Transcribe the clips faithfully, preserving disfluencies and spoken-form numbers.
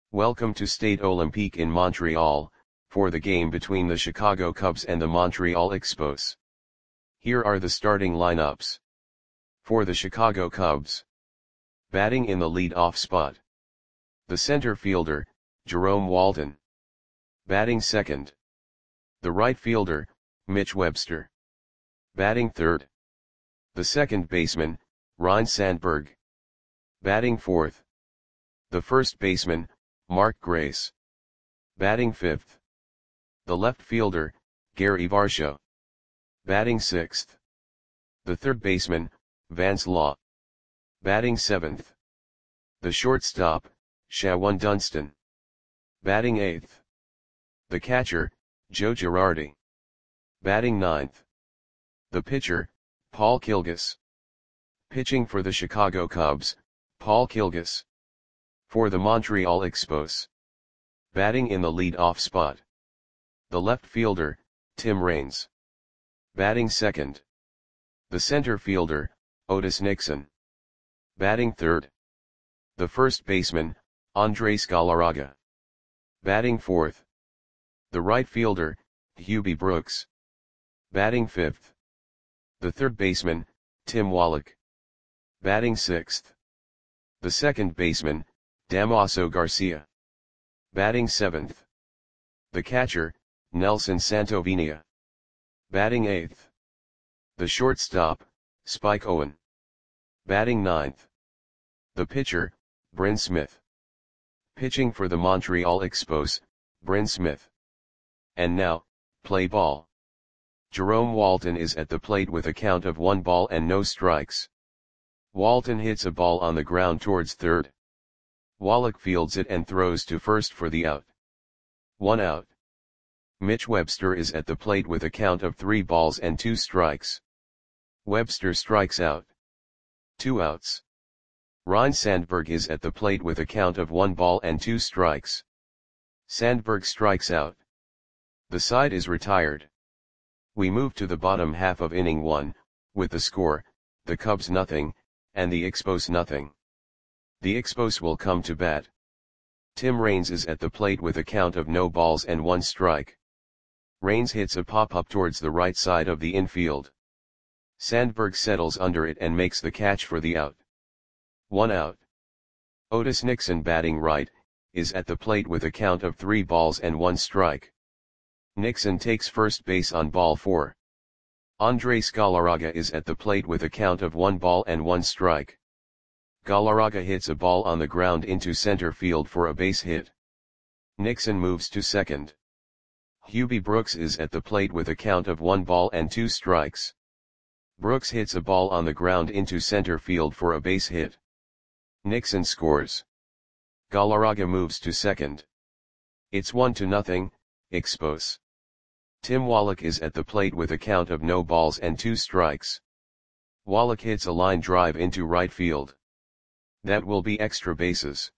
Welcome to Stade Olympique in Montreal, for the game between the Chicago Cubs and the Montreal Expos. Here are the starting lineups. For the Chicago Cubs. Batting in the lead-off spot. The center fielder, Jerome Walton. Batting second. The right fielder, Mitch Webster. Batting third. The second baseman, Ryne Sandberg. Batting fourth. The first baseman, Mark Grace. Batting fifth. The left fielder, Gary Varsho. Batting sixth. The third baseman, Vance Law. Batting seventh. The shortstop, Shawon Dunston. Batting eighth. The catcher, Joe Girardi. Batting ninth. The pitcher, Paul Kilgus. Pitching for the Chicago Cubs, Paul Kilgus. For the Montreal Expos. Batting in the lead-off spot. The left fielder, Tim Raines. Batting second. The center fielder, Otis Nixon. Batting third. The first baseman, Andres Galarraga. Batting fourth. The right fielder, Hubie Brooks. Batting fifth. The third baseman, Tim Wallach. Batting sixth. The second baseman, Damaso Garcia. Batting seventh. The catcher, Nelson Santovenia. Batting eighth. The shortstop, Spike Owen. Batting ninth. The pitcher, Bryn Smith. Pitching for the Montreal Expos, Bryn Smith. And now, play ball. Jerome Walton is at the plate with a count of one ball and no strikes. Walton hits a ball on the ground towards third. Wallach fields it and throws to first for the out. One out. Mitch Webster is at the plate with a count of three balls and two strikes. Webster strikes out. Two outs. Ryne Sandberg is at the plate with a count of one ball and two strikes. Sandberg strikes out. The side is retired. We move to the bottom half of inning one, with the score, the Cubs nothing, and the Expos nothing. The Expos will come to bat. Tim Raines is at the plate with a count of no balls and one strike. Raines hits a pop-up towards the right side of the infield. Sandberg settles under it and makes the catch for the out. One out. Otis Nixon, batting right, is at the plate with a count of three balls and one strike. Nixon takes first base on ball four. Andres Galarraga is at the plate with a count of one ball and one strike. Galarraga hits a ball on the ground into center field for a base hit. Nixon moves to second. Hubie Brooks is at the plate with a count of one ball and two strikes. Brooks hits a ball on the ground into center field for a base hit. Nixon scores. Galarraga moves to second. It's one to nothing, Expos. Tim Wallach is at the plate with a count of no balls and two strikes. Wallach hits a line drive into right field. That will be extra bases.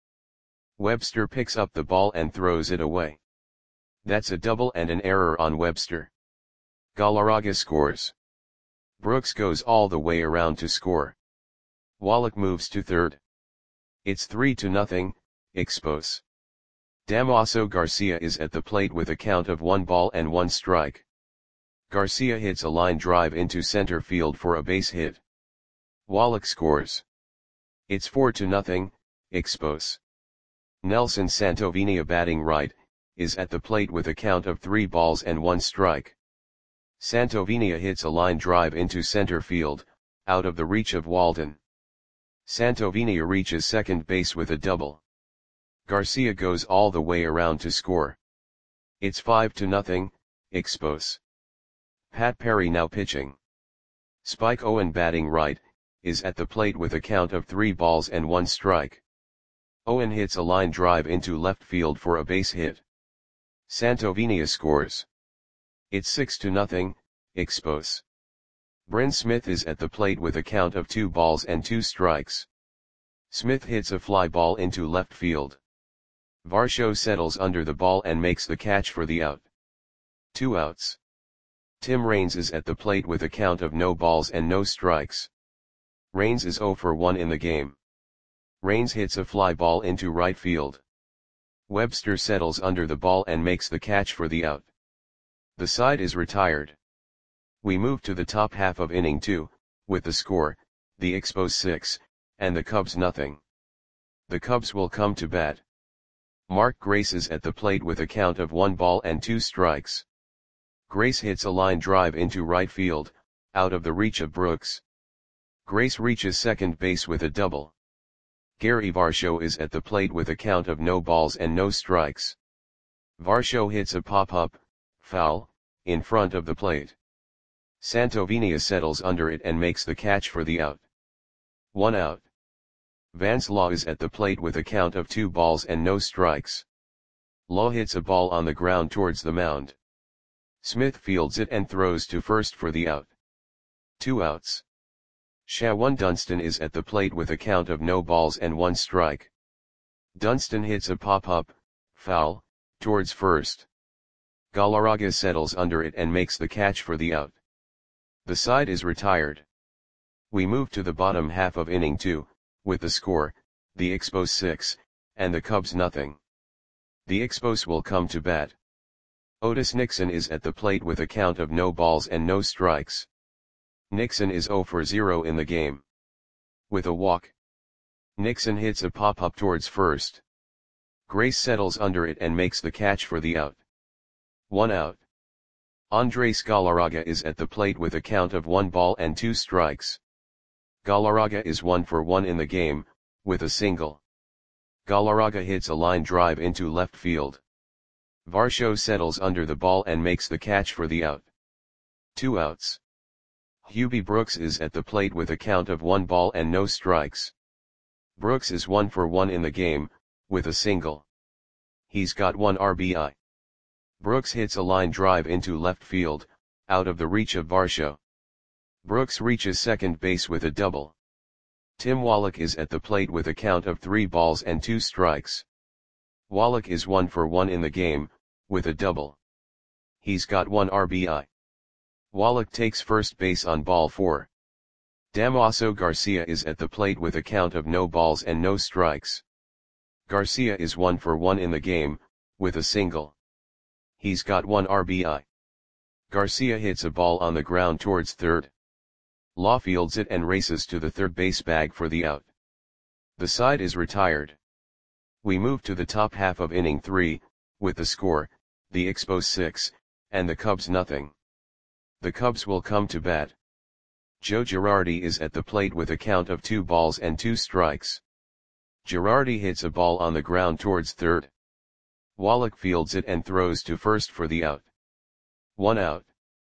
Webster picks up the ball and throws it away. That's a double and an error on Webster. Galarraga scores. Brooks goes all the way around to score. Wallach moves to third. It's three to nothing, Expos. Damaso Garcia is at the plate with a count of one ball and one strike. Garcia hits a line drive into center field for a base hit. Wallach scores. It's four to nothing, Expos. Nelson Santovenia, batting right, is at the plate with a count of three balls and one strike. Santovenia hits a line drive into center field, out of the reach of Walton. Santovenia reaches second base with a double. Garcia goes all the way around to score. It's five to nothing, Expos. Pat Perry now pitching. Spike Owen, batting right, is at the plate with a count of three balls and one strike. Owen hits a line drive into left field for a base hit. Santovenia scores. It's six to nothing, Expos. Bryn Smith is at the plate with a count of two balls and two strikes. Smith hits a fly ball into left field. Varsho settles under the ball and makes the catch for the out. Two outs. Tim Raines is at the plate with a count of no balls and no strikes. Raines is zero for one in the game. Raines hits a fly ball into right field. Webster settles under the ball and makes the catch for the out. The side is retired. We move to the top half of inning two, with the score, the Expos six, and the Cubs nothing. The Cubs will come to bat. Mark Grace is at the plate with a count of one ball and two strikes. Grace hits a line drive into right field, out of the reach of Brooks. Grace reaches second base with a double. Gary Varsho is at the plate with a count of no balls and no strikes. Varsho hits a pop-up, foul, in front of the plate. Santovenia settles under it and makes the catch for the out. One out. Vance Law is at the plate with a count of two balls and no strikes. Law hits a ball on the ground towards the mound. Smith fields it and throws to first for the out. Two outs. Shawan Dunston is at the plate with a count of no balls and one strike. Dunston hits a pop-up, foul, towards first. Galarraga settles under it and makes the catch for the out. The side is retired. We move to the bottom half of inning two, with the score, the Expos six, and the Cubs nothing. The Expos will come to bat. Otis Nixon is at the plate with a count of no balls and no strikes. Nixon is zero for zero in the game. With a walk, Nixon hits a pop-up towards first. Grace settles under it and makes the catch for the out. One out. Andres Galarraga is at the plate with a count of one ball and two strikes. Galarraga is one for one in the game, with a single. Galarraga hits a line drive into left field. Varsho settles under the ball and makes the catch for the out. Two outs. Hubie Brooks is at the plate with a count of one ball and no strikes. Brooks is one for one in the game, with a single. He's got one R B I. Brooks hits a line drive into left field, out of the reach of Varsho. Brooks reaches second base with a double. Tim Wallach is at the plate with a count of three balls and two strikes. Wallach is one for one in the game, with a double. He's got one R B I. Wallach takes first base on ball four. Damaso Garcia is at the plate with a count of no balls and no strikes. Garcia is one for one in the game, with a single. He's got one R B I. Garcia hits a ball on the ground towards third. Law fields it and races to the third base bag for the out. The side is retired. We move to the top half of inning three, with the score, the Expos six, and the Cubs nothing. The Cubs will come to bat. Joe Girardi is at the plate with a count of two balls and two strikes. Girardi hits a ball on the ground towards third. Wallach fields it and throws to first for the out. One out.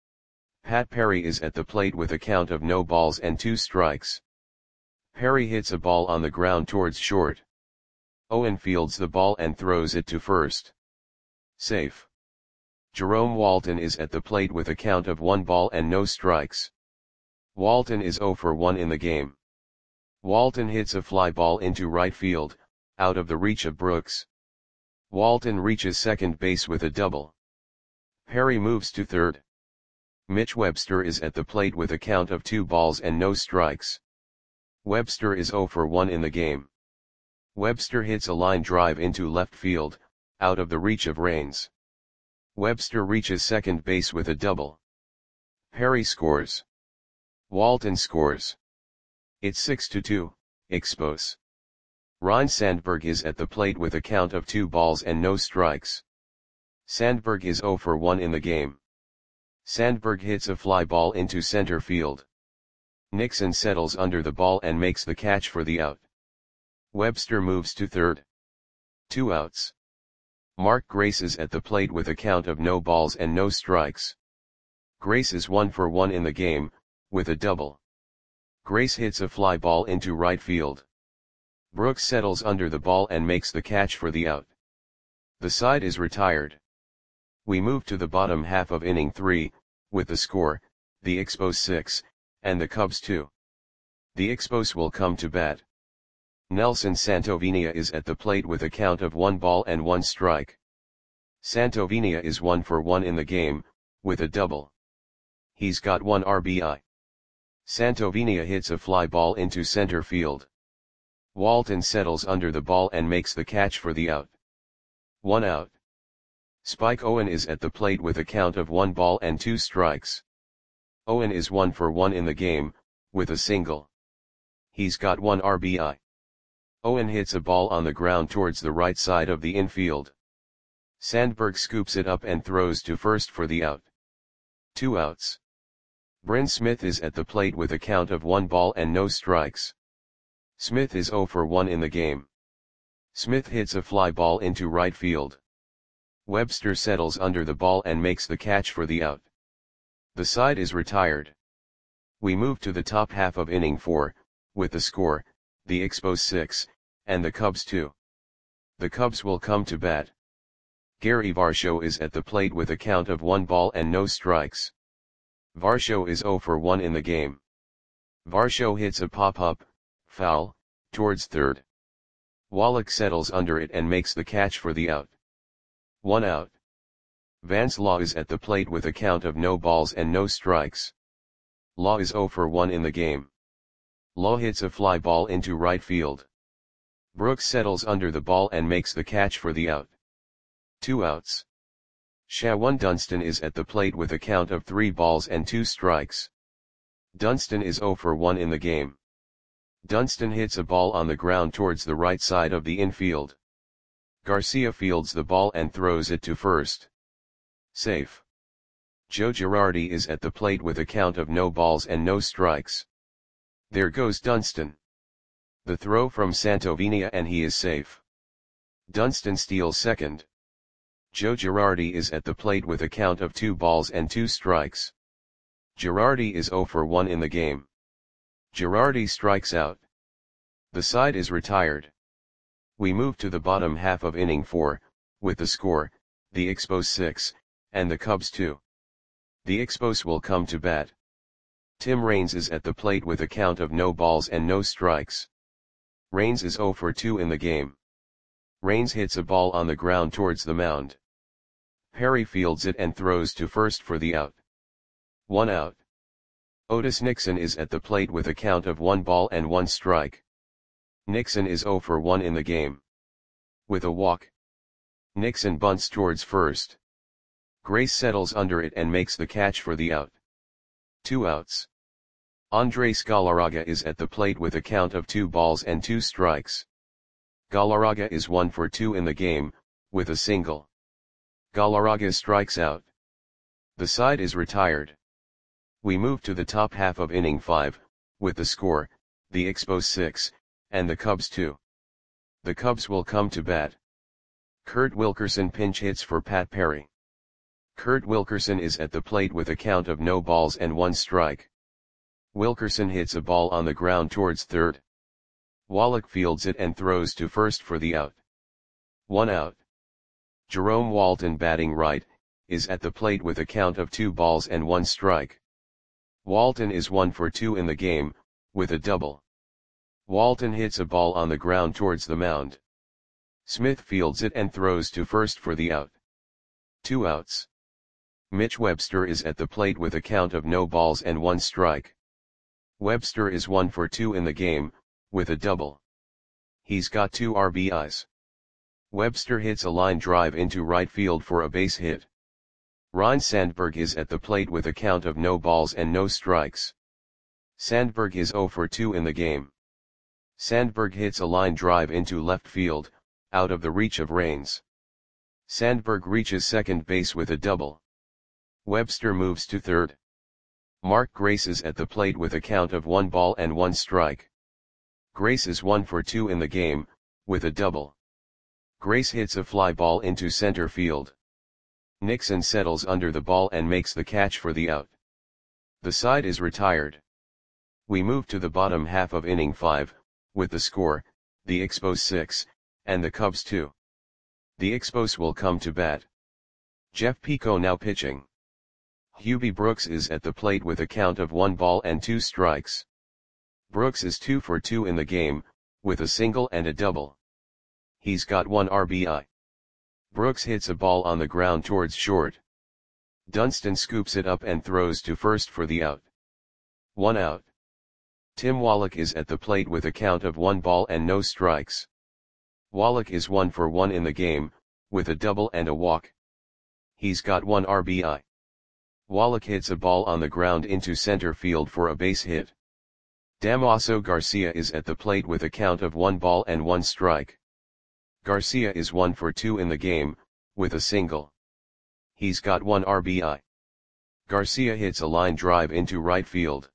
Pat Perry is at the plate with a count of no balls and two strikes. Perry hits a ball on the ground towards short. Owen fields the ball and throws it to first. Safe. Jerome Walton is at the plate with a count of one ball and no strikes. Walton is zero for one in the game. Walton hits a fly ball into right field, out of the reach of Brooks. Walton reaches second base with a double. Perry moves to third. Mitch Webster is at the plate with a count of two balls and no strikes. Webster is zero for one in the game. Webster hits a line drive into left field, out of the reach of Raines. Webster reaches second base with a double. Perry scores. Walton scores. It's six to two, Expos. Ryne Sandberg is at the plate with a count of two balls and no strikes. Sandberg is zero for one in the game. Sandberg hits a fly ball into center field. Nixon settles under the ball and makes the catch for the out. Webster moves to third. Two outs. Mark Grace is at the plate with a count of no balls and no strikes. Grace is one for one in the game, with a double. Grace hits a fly ball into right field. Brooks settles under the ball and makes the catch for the out. The side is retired. We move to the bottom half of inning three, with the score, the Expos six, and the Cubs two. The Expos will come to bat. Nelson Santovenia is at the plate with a count of one ball and one strike. Santovenia is one for one in the game, with a double. He's got one R B I. Santovenia hits a fly ball into center field. Walton settles under the ball and makes the catch for the out. one out. Spike Owen is at the plate with a count of one ball and two strikes. Owen is one for one in the game, with a single. He's got one R B I. Owen hits a ball on the ground towards the right side of the infield. Sandberg scoops it up and throws to first for the out. Two outs. Bryn Smith is at the plate with a count of one ball and no strikes. Smith is zero for one in the game. Smith hits a fly ball into right field. Webster settles under the ball and makes the catch for the out. The side is retired. We move to the top half of inning four, with the score, the Expos six, and the Cubs two. The Cubs will come to bat. Gary Varsho is at the plate with a count of one ball and no strikes. Varsho is zero for one in the game. Varsho hits a pop-up, foul, towards third. Wallach settles under it and makes the catch for the out. One out. Vance Law is at the plate with a count of no balls and no strikes. Law is zero for one in the game. Law hits a fly ball into right field. Brooks settles under the ball and makes the catch for the out. Two outs. Shawan Dunston is at the plate with a count of three balls and two strikes. Dunston is zero for one in the game. Dunston hits a ball on the ground towards the right side of the infield. Garcia fields the ball and throws it to first. Safe. Joe Girardi is at the plate with a count of no balls and no strikes. There goes Dunston. The throw from Santovenia and he is safe. Dunston steals second. Joe Girardi is at the plate with a count of two balls and two strikes. Girardi is zero for one in the game. Girardi strikes out. The side is retired. We move to the bottom half of inning four, with the score, the Expos six, and the Cubs two. The Expos will come to bat. Tim Raines is at the plate with a count of no balls and no strikes. Raines is zero for two in the game. Raines hits a ball on the ground towards the mound. Perry fields it and throws to first for the out. One out. Otis Nixon is at the plate with a count of one ball and one strike. Nixon is zero for one in the game. With a walk. Nixon bunts towards first. Grace settles under it and makes the catch for the out. Two outs. Andres Galarraga is at the plate with a count of two balls and two strikes. Galarraga is one for two in the game, with a single. Galarraga strikes out. The side is retired. We move to the top half of inning five, with the score, the Expos six, and the Cubs two. The Cubs will come to bat. Kurt Wilkerson pinch hits for Pat Perry. Kurt Wilkerson is at the plate with a count of no balls and one strike. Wilkerson hits a ball on the ground towards third. Wallach fields it and throws to first for the out. One out. Jerome Walton, batting right, is at the plate with a count of two balls and one strike. Walton is one for two in the game, with a double. Walton hits a ball on the ground towards the mound. Smith fields it and throws to first for the out. Two outs. Mitch Webster is at the plate with a count of no balls and one strike. Webster is one for two in the game, with a double. He's got two R B Is. Webster hits a line drive into right field for a base hit. Ryne Sandberg is at the plate with a count of no balls and no strikes. Sandberg is zero for two in the game. Sandberg hits a line drive into left field, out of the reach of Raines. Sandberg reaches second base with a double. Webster moves to third. Mark Grace is at the plate with a count of one ball and one strike. Grace is one for two in the game, with a double. Grace hits a fly ball into center field. Nixon settles under the ball and makes the catch for the out. The side is retired. We move to the bottom half of inning five, with the score, the Expos six, and the Cubs two. The Expos will come to bat. Jeff Pico now pitching. Hubie Brooks is at the plate with a count of one ball and two strikes. Brooks is two for two in the game, with a single and a double. He's got one R B I. Brooks hits a ball on the ground towards short. Dunston scoops it up and throws to first for the out. One out. Tim Wallach is at the plate with a count of one ball and no strikes. Wallach is one for one in the game, with a double and a walk. He's got one R B I. Wallach hits a ball on the ground into center field for a base hit. Damaso Garcia is at the plate with a count of one ball and one strike. Garcia is one for two in the game, with a single. He's got one R B I. Garcia hits a line drive into right field.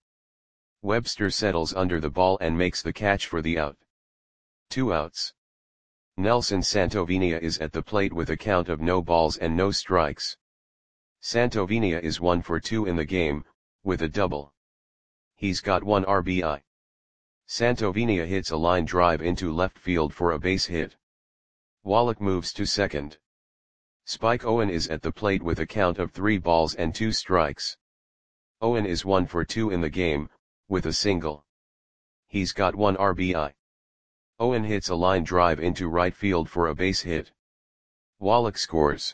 Webster settles under the ball and makes the catch for the out. Two outs. Nelson Santovenia is at the plate with a count of no balls and no strikes. Santovenia is one for two in the game, with a double. He's got one R B I. Santovenia hits a line drive into left field for a base hit. Wallach moves to second. Spike Owen is at the plate with a count of three balls and two strikes. Owen is one for two in the game, with a single. He's got one R B I. Owen hits a line drive into right field for a base hit. Wallach scores.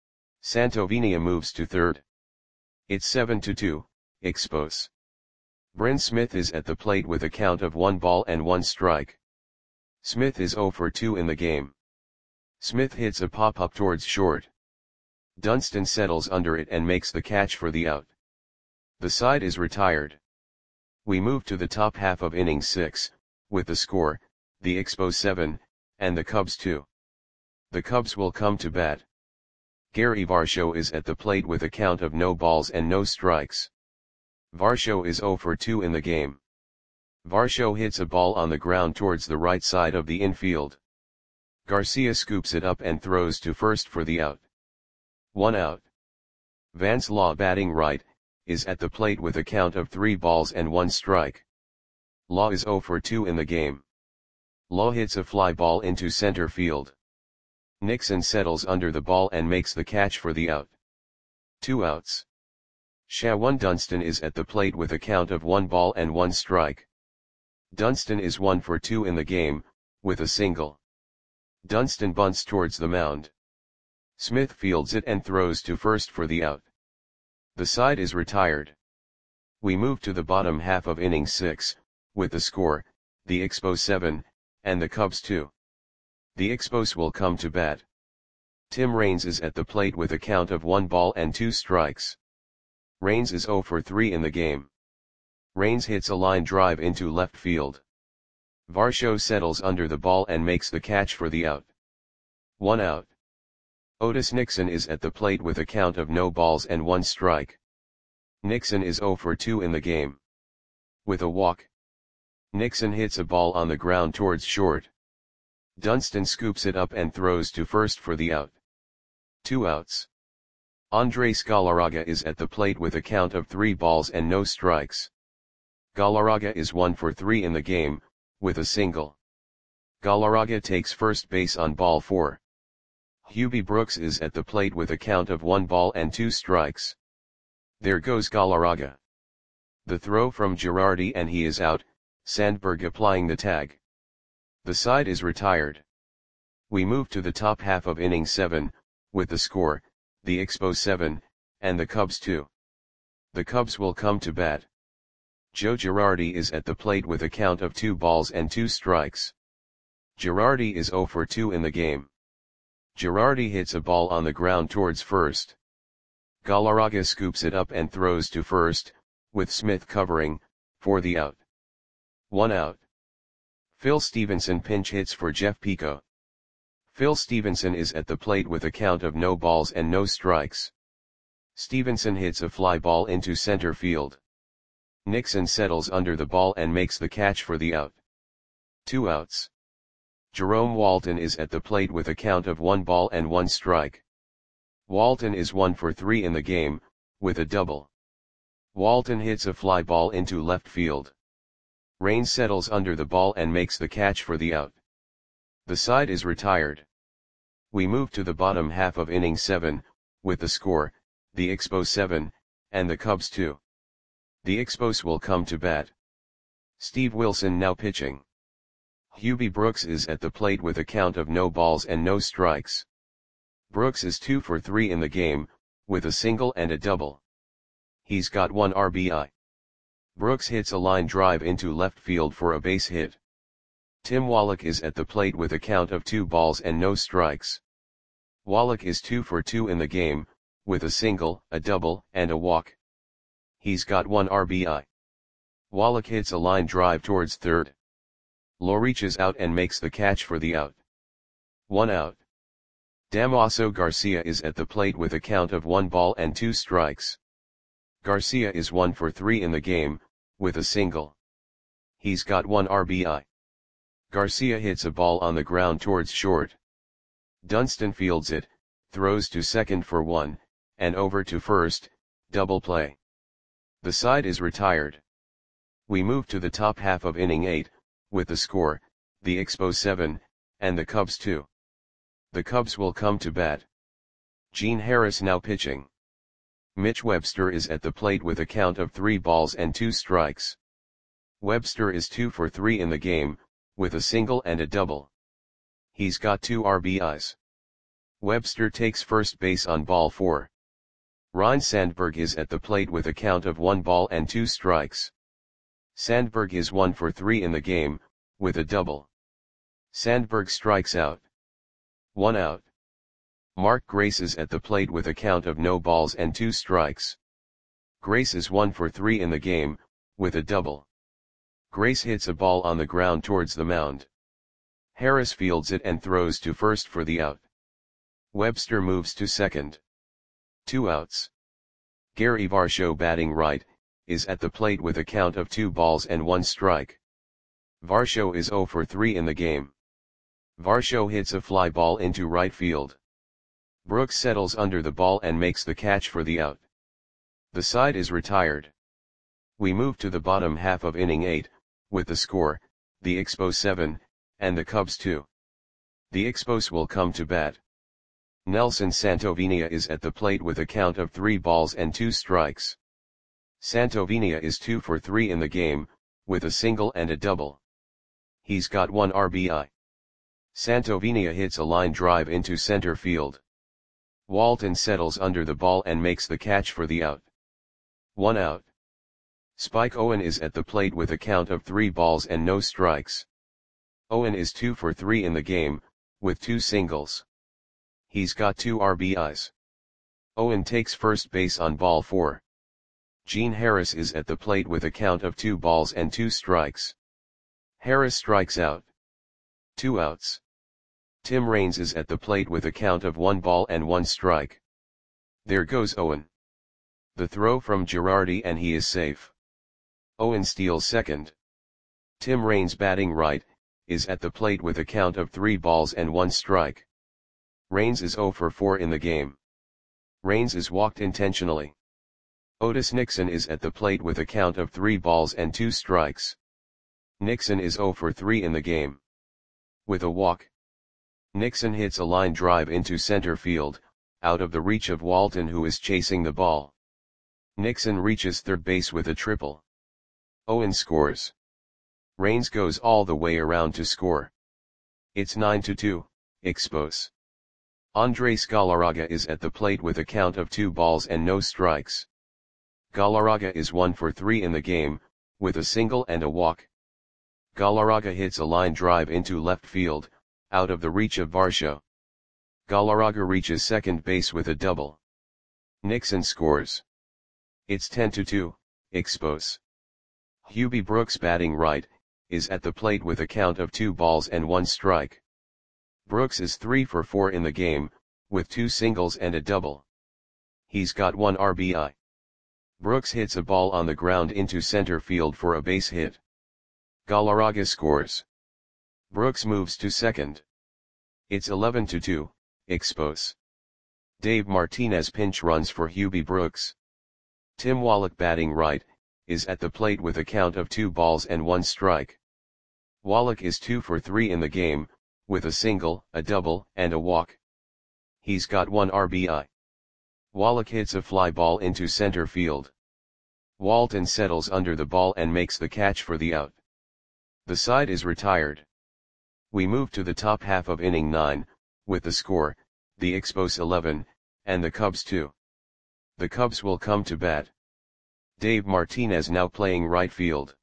Santovenia moves to third. It's seven to two, Expos. Bryn Smith is at the plate with a count of one ball and one strike. Smith is zero for two in the game. Smith hits a pop-up towards short. Dunston settles under it and makes the catch for the out. The side is retired. We move to the top half of inning six, with the score, the Expos seven, and the Cubs two. The Cubs will come to bat. Gary Varsho is at the plate with a count of no balls and no strikes. Varsho is zero for two in the game. Varsho hits a ball on the ground towards the right side of the infield. Garcia scoops it up and throws to first for the out. One out. Vance Law, batting right, is at the plate with a count of three balls and one strike. Law is zero for two in the game. Law hits a fly ball into center field. Nixon settles under the ball and makes the catch for the out. Two outs. Shawan Dunston is at the plate with a count of one ball and one strike. Dunston is one for two in the game, with a single. Dunston bunts towards the mound. Smith fields it and throws to first for the out. The side is retired. We move to the bottom half of inning six, with the score, the Expos seven, and the Cubs two. The Expos will come to bat. Tim Raines is at the plate with a count of one ball and two strikes. Raines is zero for three in the game. Raines hits a line drive into left field. Varsho settles under the ball and makes the catch for the out. One out. Otis Nixon is at the plate with a count of no balls and one strike. Nixon is zero for two in the game. With a walk. Nixon hits a ball on the ground towards short. Dunston scoops it up and throws to first for the out. Two outs. Andres Galarraga is at the plate with a count of three balls and no strikes. Galarraga is one for three in the game, with a single. Galarraga takes first base on ball four. Hubie Brooks is at the plate with a count of one ball and two strikes. There goes Galarraga. The throw from Girardi and he is out, Sandberg applying the tag. The side is retired. We move to the top half of inning seven, with the score, the Expos seven, and the Cubs two. The Cubs will come to bat. Joe Girardi is at the plate with a count of two balls and two strikes. Girardi is zero for two in the game. Girardi hits a ball on the ground towards first. Galarraga scoops it up and throws to first, with Smith covering, for the out. One out. Phil Stevenson pinch hits for Jeff Pico. Phil Stevenson is at the plate with a count of no balls and no strikes. Stevenson hits a fly ball into center field. Nixon settles under the ball and makes the catch for the out. Two outs. Jerome Walton is at the plate with a count of one ball and one strike. Walton is one for three in the game, with a double. Walton hits a fly ball into left field. Raines settles under the ball and makes the catch for the out. The side is retired. We move to the bottom half of inning seven, with the score, the Expos seven, and the Cubs two. The Expos will come to bat. Steve Wilson now pitching. Hubie Brooks is at the plate with a count of no balls and no strikes. Brooks is two for three in the game, with a single and a double. He's got one R B I. Brooks hits a line drive into left field for a base hit. Tim Wallach is at the plate with a count of two balls and no strikes. Wallach is two for two in the game, with a single, a double, and a walk. He's got one R B I. Wallach hits a line drive towards third. Law reaches out and makes the catch for the out. One out. Damaso Garcia is at the plate with a count of one ball and two strikes. Garcia is one for three in the game, with a single. He's got one R B I. Garcia hits a ball on the ground towards short. Dunston fields it, throws to second for one, and over to first, double play. The side is retired. We move to the top half of inning eight, with the score, the Expos seven, and the Cubs two. The Cubs will come to bat. Gene Harris now pitching. Mitch Webster is at the plate with a count of three balls and two strikes. Webster is two for three in the game, with a single and a double. He's got two R B Is. Webster takes first base on ball four. Ryne Sandberg is at the plate with a count of one ball and two strikes. Sandberg is one for three in the game, with a double. Sandberg strikes out. One out. Mark Grace is at the plate with a count of no balls and two strikes. Grace is one for three in the game, with a double. Grace hits a ball on the ground towards the mound. Harris fields it and throws to first for the out. Webster moves to second. Two outs. Gary Varsho, batting right, is at the plate with a count of two balls and one strike. Varsho is zero for three in the game. Varsho hits a fly ball into right field. Brooks settles under the ball and makes the catch for the out. The side is retired. We move to the bottom half of inning eight, with the score, the Expos seven, and the Cubs two. The Expos will come to bat. Nelson Santovenia is at the plate with a count of three balls and two strikes. Santovenia is two for three in the game, with a single and a double. He's got one R B I. Santovenia hits a line drive into center field. Walton settles under the ball and makes the catch for the out. One out. Spike Owen is at the plate with a count of three balls and no strikes. Owen is two for three in the game, with two singles. He's got two R B Is. Owen takes first base on ball four. Gene Harris is at the plate with a count of two balls and two strikes. Harris strikes out. Two outs. Tim Raines is at the plate with a count of one ball and one strike. There goes Owen. The throw from Girardi and he is safe. Owen steals second. Tim Raines, batting right, is at the plate with a count of three balls and one strike. Raines is zero for four in the game. Raines is walked intentionally. Otis Nixon is at the plate with a count of three balls and two strikes. Nixon is zero for three in the game. With a walk. Nixon hits a line drive into center field, out of the reach of Walton, who is chasing the ball. Nixon reaches third base with a triple. Owen scores. Raines goes all the way around to score. It's nine to two, Expos. Andres Galarraga is at the plate with a count of two balls and no strikes. Galarraga is one for three in the game, with a single and a walk. Galarraga hits a line drive into left field, out of the reach of Varsho. Galarraga reaches second base with a double. Nixon scores. It's ten to two, Expos. Hubie Brooks, batting right, is at the plate with a count of two balls and one strike. Brooks is three for four in the game, with two singles and a double. He's got one R B I. Brooks hits a ball on the ground into center field for a base hit. Galarraga scores. Brooks moves to second. It's eleven to two, Expos. Dave Martinez pinch runs for Hubie Brooks. Tim Wallach, batting right, is at the plate with a count of two balls and one strike. Wallach is two for three in the game, with a single, a double, and a walk. He's got one R B I. Wallach hits a fly ball into center field. Walton settles under the ball and makes the catch for the out. The side is retired. We move to the top half of inning nine, with the score, the Expos eleven, and the Cubs two. The Cubs will come to bat. Dave Martinez now playing right field.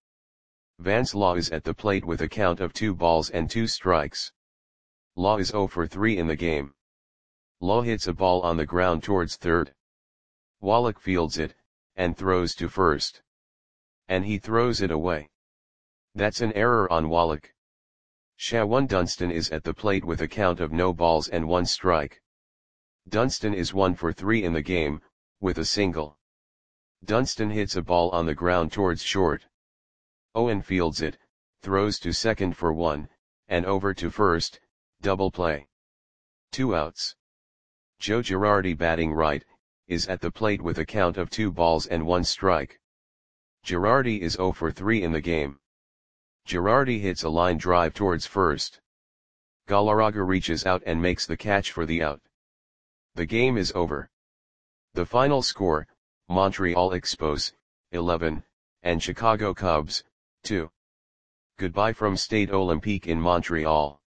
Vance Law is at the plate with a count of two balls and two strikes. Law is zero for three in the game. Lowe hits a ball on the ground towards third. Wallach fields it, and throws to first. And he throws it away. That's an error on Wallach. Shawan Dunston is at the plate with a count of no balls and one strike. Dunston is one for three in the game, with a single. Dunston hits a ball on the ground towards short. Owen fields it, throws to second for one, and over to first, double play. Two outs. Joe Girardi, batting right, is at the plate with a count of two balls and one strike. Girardi is zero for three in the game. Girardi hits a line drive towards first. Galarraga reaches out and makes the catch for the out. The game is over. The final score, Montreal Expos, eleven, and Chicago Cubs, two. Goodbye from Stade Olympique in Montreal.